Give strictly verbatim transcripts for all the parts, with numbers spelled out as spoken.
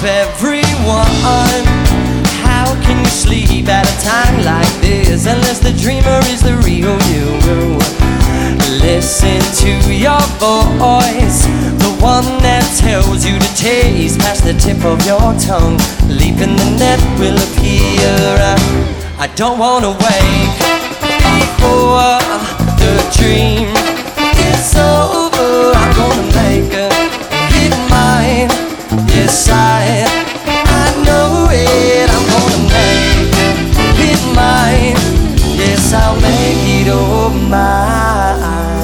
everyone. How can you sleep at a time like this unless the dreamer is the real you? Listen to your voice, the one that tells you to taste past the tip of your tongue. Leap in the net will appear. I don't wanna wake before the dream is over. I'm gonna make it mine. Yes, I, I know it. I'm gonna make it mine. Yes, I'll make it all mine.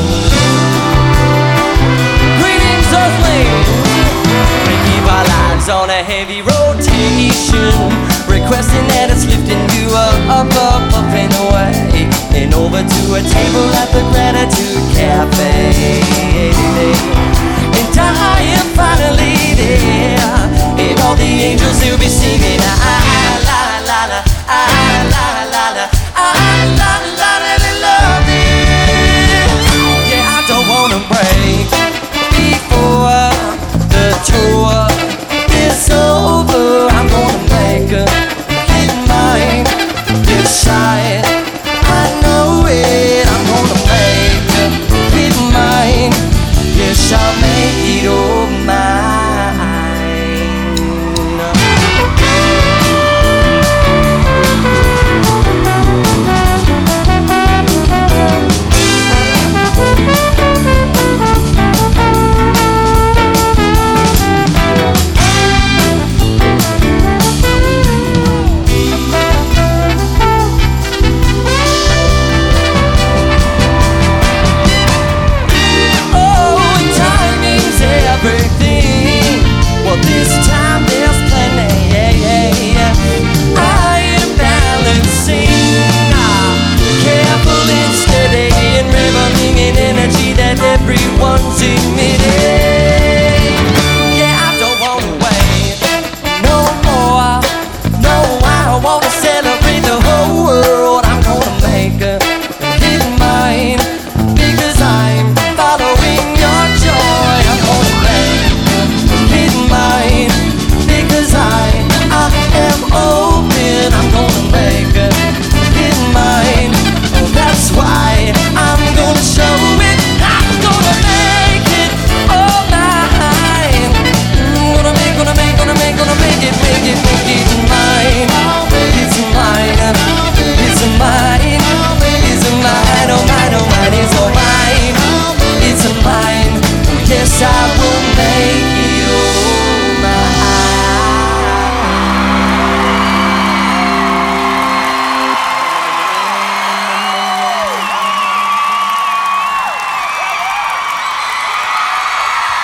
Greetings, Earthlings. We keep our lives on a heavy rotation, requesting that it's lifting you up, up, up, up and away, and over to a table at the Gratitude Cafe. And I am finally there, and all the angels will be singing. I